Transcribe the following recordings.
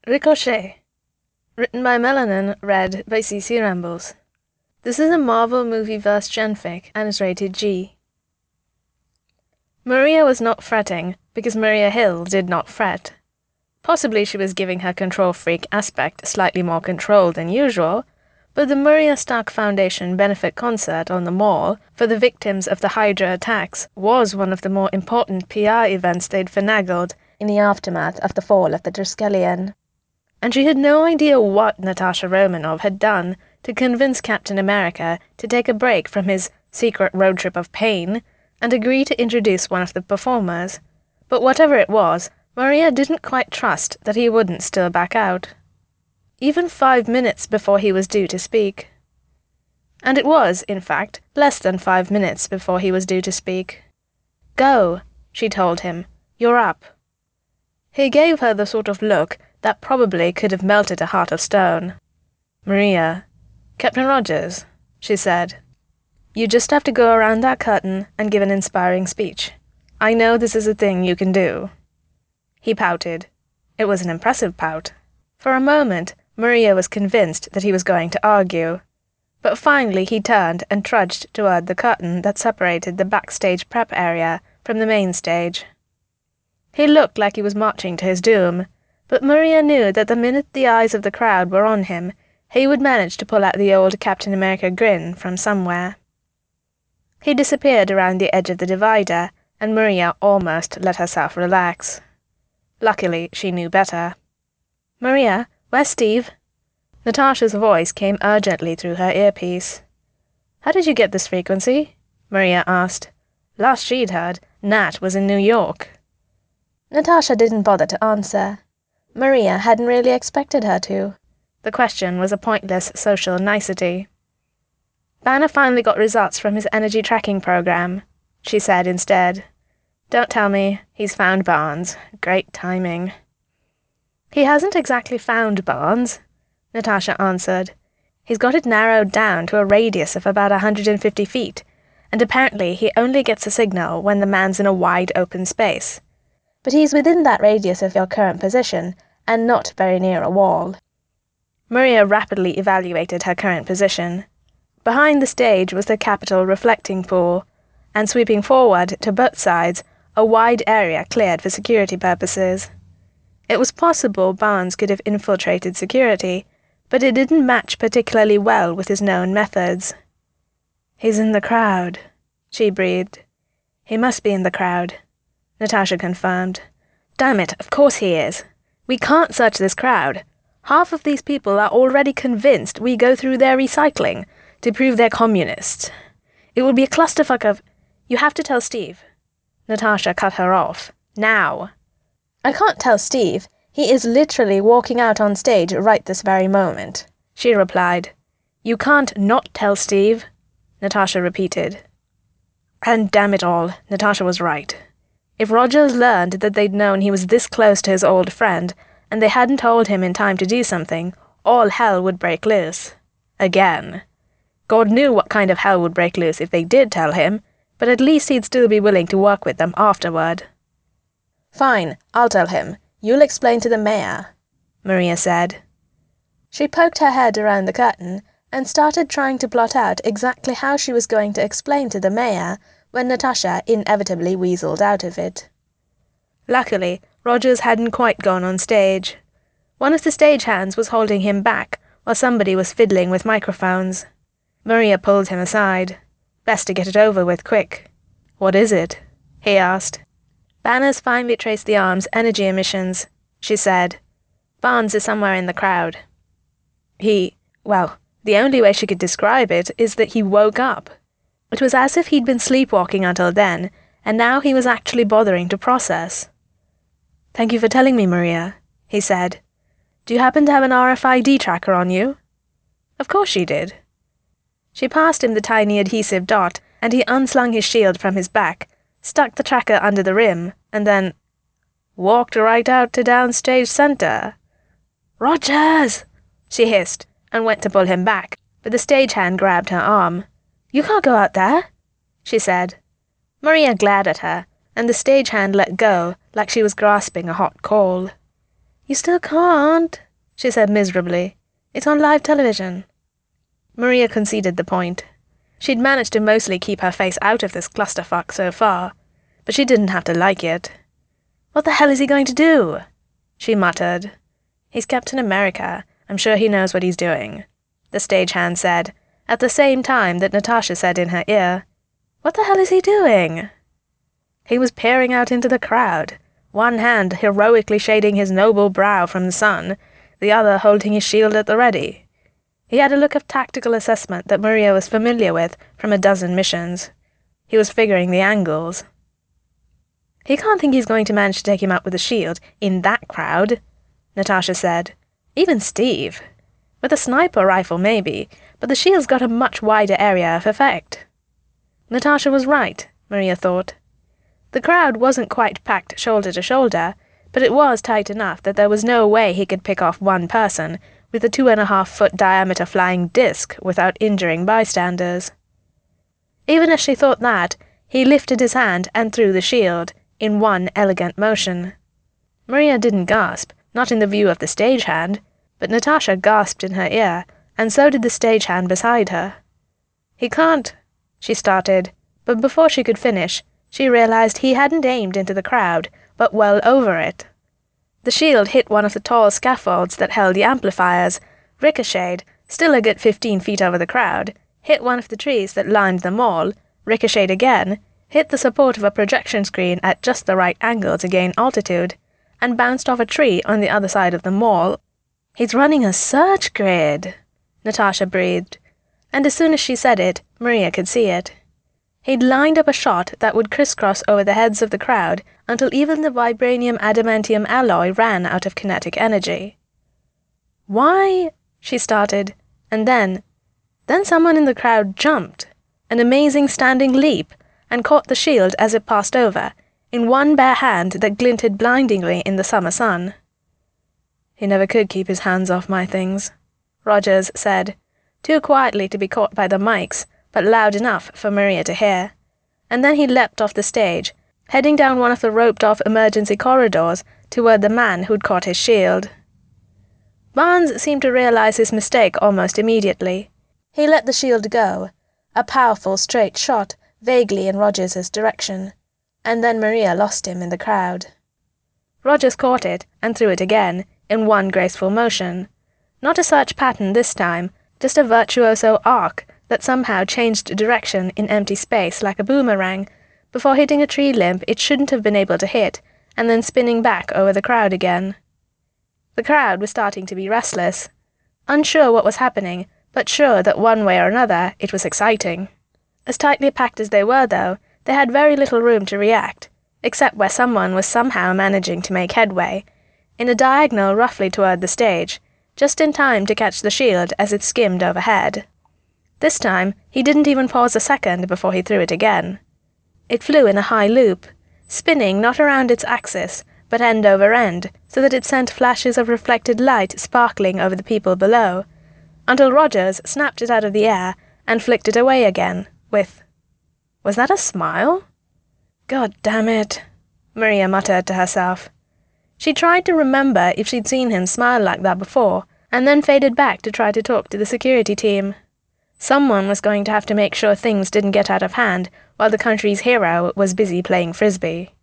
Ricochet. Written by Melanin, read by CC Rambles. This is a Marvel Movieverse genfic and is rated G. Maria was not fretting, because Maria Hill did not fret. Possibly she was giving her control freak aspect slightly more control than usual, but the Maria Stark Foundation benefit concert on the Mall for the victims of the Hydra attacks was one of the more important PR events they'd finagled in the aftermath of the fall of the Triskelion. And she had no idea what Natasha Romanoff had done to convince Captain America to take a break from his secret road trip of pain and agree to introduce one of the performers. But whatever it was, Maria didn't quite trust that he wouldn't still back out. Even 5 minutes before he was due to speak. And it was, in fact, less than 5 minutes before he was due to speak. "Go," she told him. "You're up." He gave her the sort of look that probably could have melted a heart of stone. "Maria, Captain Rogers," she said. "You just have to go around that curtain and give an inspiring speech. I know this is a thing you can do." He pouted. It was an impressive pout. For a moment, Maria was convinced that he was going to argue. But finally he turned and trudged toward the curtain that separated the backstage prep area from the main stage. He looked like he was marching to his doom, but Maria knew that the minute the eyes of the crowd were on him, he would manage to pull out the old Captain America grin from somewhere. He disappeared around the edge of the divider, and Maria almost let herself relax. Luckily, she knew better. "Maria, where's Steve?" Natasha's voice came urgently through her earpiece. "How did you get this frequency?" Maria asked. Last she'd heard, Nat was in New York. Natasha didn't bother to answer. Maria hadn't really expected her to. The question was a pointless social nicety. "Banner finally got results from his energy tracking program," she said instead. "Don't tell me, he's found Barnes. Great timing." "He hasn't exactly found Barnes," Natasha answered. "He's got it narrowed down to a radius of about 150 feet, and apparently he only gets a signal when the man's in a wide open space. But he's within that radius of your current position, and not very near a wall." Maria rapidly evaluated her current position. Behind the stage was the Capitol reflecting pool, and sweeping forward to both sides, a wide area cleared for security purposes. It was possible Barnes could have infiltrated security, but it didn't match particularly well with his known methods. "He's in the crowd," she breathed. "He must be in the crowd," Natasha confirmed. "Damn it, of course he is. We can't search this crowd. Half of these people are already convinced we go through their recycling to prove they're communists. It would be a clusterfuck of—" "You have to tell Steve." Natasha cut her off. "Now." "I can't tell Steve. He is literally walking out on stage right this very moment," she replied. "You can't not tell Steve," Natasha repeated. And damn it all, Natasha was right. If Rogers learned that they'd known he was this close to his old friend, and they hadn't told him in time to do something, all hell would break loose. Again. God knew what kind of hell would break loose if they did tell him, but at least he'd still be willing to work with them afterward. "Fine, I'll tell him. You'll explain to the mayor," Maria said. She poked her head around the curtain and started trying to plot out exactly how she was going to explain to the mayor when Natasha inevitably weaseled out of it. Luckily, Rogers hadn't quite gone on stage. One of the stagehands was holding him back while somebody was fiddling with microphones. Maria pulled him aside. Best to get it over with quick. "What is it?" he asked. "Banner's finally traced the arm's energy emissions," she said. "Barnes is somewhere in the crowd. Well, the only way she could describe it is that he woke up. It was as if he'd been sleepwalking until then, and now he was actually bothering to process." "Thank you for telling me, Maria," he said. "Do you happen to have an RFID tracker on you?" Of course she did. She passed him the tiny adhesive dot, and he unslung his shield from his back, stuck the tracker under the rim, and then walked right out to downstage center. "Rogers!" she hissed, and went to pull him back, but the stagehand grabbed her arm. "You can't go out there," she said. Maria glared at her, and the stagehand let go like she was grasping a hot coal. You still can't, she said miserably. It's on live television. Maria conceded the point. She'd managed to mostly keep her face out of this clusterfuck so far, but she didn't have to like it. What the hell is he going to do? She muttered. He's Captain America. I'm sure he knows what he's doing, the stagehand said, at the same time that Natasha said in her ear, What the hell is he doing? He was peering out into the crowd, one hand heroically shading his noble brow from the sun, the other holding his shield at the ready. He had a look of tactical assessment that Maria was familiar with from a dozen missions. He was figuring the angles. He can't think he's going to manage to take him out with a shield in that crowd, Natasha said. Even Steve. With a sniper rifle, maybe, but the shield's got a much wider area of effect. Natasha was right, Maria thought. The crowd wasn't quite packed shoulder to shoulder, but it was tight enough that there was no way he could pick off one person with a 2.5-foot diameter flying disc without injuring bystanders. Even as she thought that, he lifted his hand and threw the shield, in one elegant motion. Maria didn't gasp, not in the view of the stagehand, but Natasha gasped in her ear, and so did the stagehand beside her. He can't, she started, but before she could finish, she realized he hadn't aimed into the crowd, but well over it. The shield hit one of the tall scaffolds that held the amplifiers, ricocheted, still a good 15 feet over the crowd, hit one of the trees that lined the mall, ricocheted again, hit the support of a projection screen at just the right angle to gain altitude, and bounced off a tree on the other side of the mall. He's running a search grid, Natasha breathed, and as soon as she said it, Maria could see it. He'd lined up a shot that would crisscross over the heads of the crowd until even the vibranium-adamantium alloy ran out of kinetic energy. Why? She started, and then someone in the crowd jumped, an amazing standing leap, and caught the shield as it passed over, in one bare hand that glinted blindingly in the summer sun. He never could keep his hands off my things, Rogers said, too quietly to be caught by the mics, but loud enough for Maria to hear. And then he leapt off the stage, heading down one of the roped-off emergency corridors toward the man who'd caught his shield. Barnes seemed to realize his mistake almost immediately. He let the shield go, a powerful straight shot vaguely in Rogers's direction, and then Maria lost him in the crowd. Rogers caught it and threw it again, in one graceful motion. Not a search pattern this time, just a virtuoso arc that somehow changed direction in empty space like a boomerang, before hitting a tree limb it shouldn't have been able to hit, and then spinning back over the crowd again. The crowd was starting to be restless, unsure what was happening, but sure that one way or another it was exciting. As tightly packed as they were, though, they had very little room to react, except where someone was somehow managing to make headway, in a diagonal roughly toward the stage, just in time to catch the shield as it skimmed overhead. This time, he didn't even pause a second before he threw it again. It flew in a high loop, spinning not around its axis, but end over end, so that it sent flashes of reflected light sparkling over the people below, until Rogers snapped it out of the air and flicked it away again, with, "Was that a smile?" "God damn it," Maria muttered to herself. She tried to remember if she'd seen him smile like that before, and then faded back to try to talk to the security team. Someone was going to have to make sure things didn't get out of hand while the country's hero was busy playing frisbee.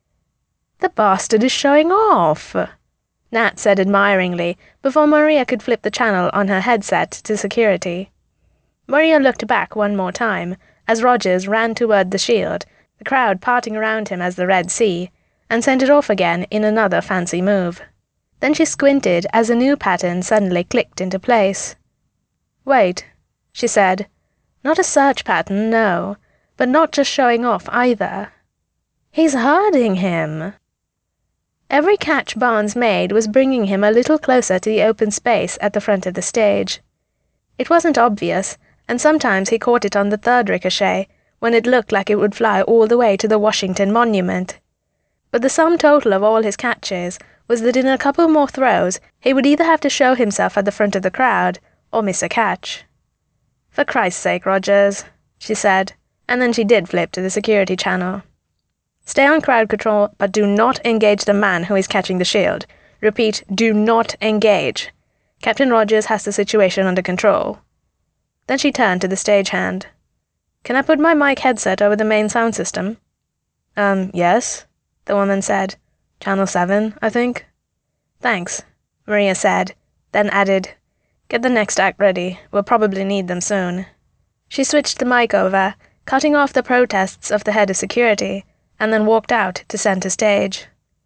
"The bastard is showing off," Nat said admiringly before Maria could flip the channel on her headset to security. Maria looked back one more time as Rogers ran toward the shield, the crowd parting around him as the Red Sea, and sent it off again in another fancy move. Then she squinted as a new pattern suddenly clicked into place. "Wait," she said. "Not a search pattern, no, but not just showing off either. He's herding him." Every catch Barnes made was bringing him a little closer to the open space at the front of the stage. It wasn't obvious, and sometimes he caught it on the third ricochet, when it looked like it would fly all the way to the Washington Monument. But the sum total of all his catches was that in a couple more throws he would either have to show himself at the front of the crowd, or miss a catch. "For Christ's sake, Rogers," she said, and then she did flip to the security channel. "Stay on crowd control, but do not engage the man who is catching the shield. Repeat, do not engage. Captain Rogers has the situation under control. Then she turned to the stagehand. Can I put my mic headset over the main sound system? Yes, the woman said. Channel 7, I think. Thanks, Maria said, then added, Get the next act ready. We'll probably need them soon. She switched the mic over, cutting off the protests of the head of security, and then walked out to center stage.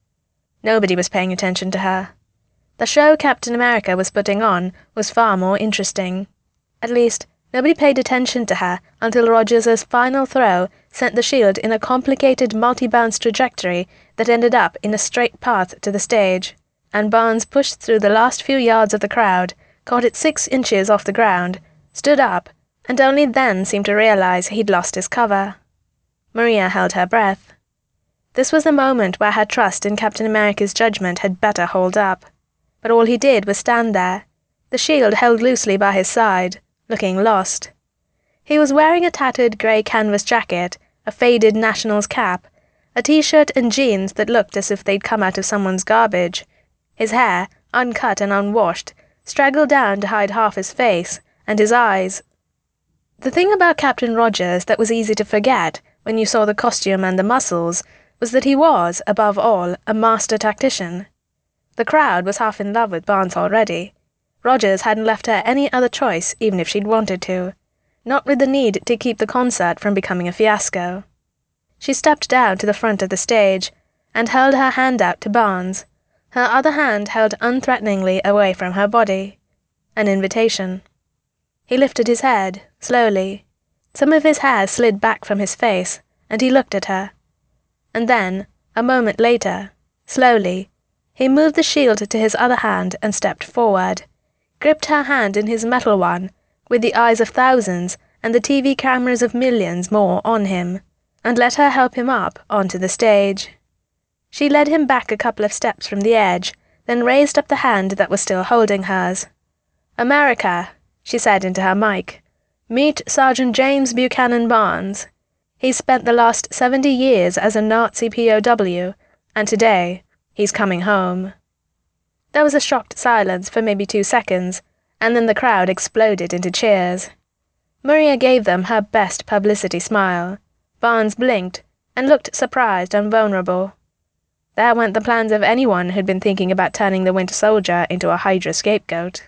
Nobody was paying attention to her. The show Captain America was putting on was far more interesting. At least, nobody paid attention to her until Rogers' final throw sent the shield in a complicated multi-bounce trajectory that ended up in a straight path to the stage, and Barnes pushed through the last few yards of the crowd, caught it 6 inches off the ground, stood up, and only then seemed to realize he'd lost his cover. Maria held her breath. This was the moment where her trust in Captain America's judgment had better hold up. But all he did was stand there, the shield held loosely by his side, looking lost. He was wearing a tattered grey canvas jacket, a faded Nationals cap, a t-shirt and jeans that looked as if they'd come out of someone's garbage. His hair, uncut and unwashed, straggled down to hide half his face, and his eyes. The thing about Captain Rogers that was easy to forget when you saw the costume and the muscles was that he was, above all, a master tactician. The crowd was half in love with Barnes already. Rogers hadn't left her any other choice, even if she'd wanted to. Not with the need to keep the concert from becoming a fiasco. She stepped down to the front of the stage, and held her hand out to Barnes, her other hand held unthreateningly away from her body. An invitation. He lifted his head, slowly. Some of his hair slid back from his face, and he looked at her. And then, a moment later, slowly, he moved the shield to his other hand and stepped forward, gripped her hand in his metal one, with the eyes of thousands and the TV cameras of millions more on him, and let her help him up onto the stage. She led him back a couple of steps from the edge, then raised up the hand that was still holding hers. America, she said into her mic. Meet Sergeant James Buchanan Barnes. He's spent the last 70 years as a Nazi POW, and today, he's coming home. There was a shocked silence for maybe 2 seconds, and then the crowd exploded into cheers. Maria gave them her best publicity smile. Barnes blinked, and looked surprised and vulnerable. There weren't the plans of anyone who'd been thinking about turning the Winter Soldier into a Hydra scapegoat.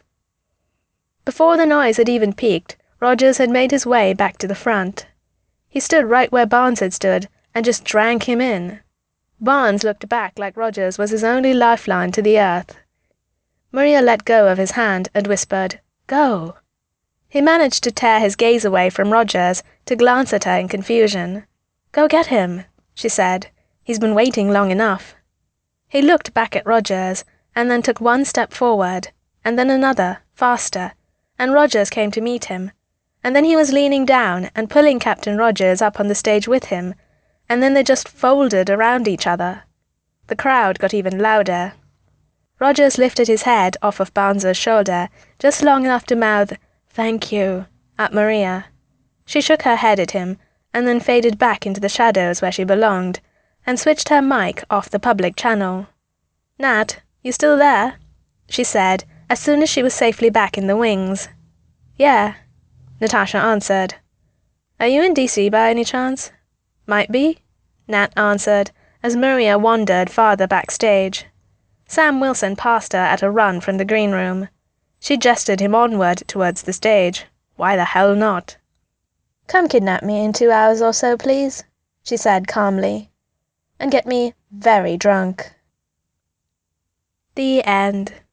Before the noise had even peaked, Rogers had made his way back to the front. He stood right where Barnes had stood, and just drank him in. Barnes looked back like Rogers was his only lifeline to the earth. Maria let go of his hand and whispered, "Go." He managed to tear his gaze away from Rogers to glance at her in confusion. "Go get him," she said. "He's been waiting long enough." He looked back at Rogers, and then took 1 step forward, and then another, faster, and Rogers came to meet him. And then he was leaning down and pulling Captain Rogers up on the stage with him, and then they just folded around each other. The crowd got even louder. Rogers lifted his head off of Barnes's shoulder, just long enough to mouth, "Thank you," at Maria. She shook her head at him, and then faded back into the shadows where she belonged, and switched her mic off the public channel. "Nat, you still there?" she said, as soon as she was safely back in the wings. "Yeah," Natasha answered. "Are you in DC by any chance?" "Might be," Nat answered, as Maria wandered farther backstage. Sam Wilson passed her at a run from the green room. She gestured him onward towards the stage. Why the hell not? "Come kidnap me in 2 hours or so, please," she said calmly. "And get me very drunk." The end.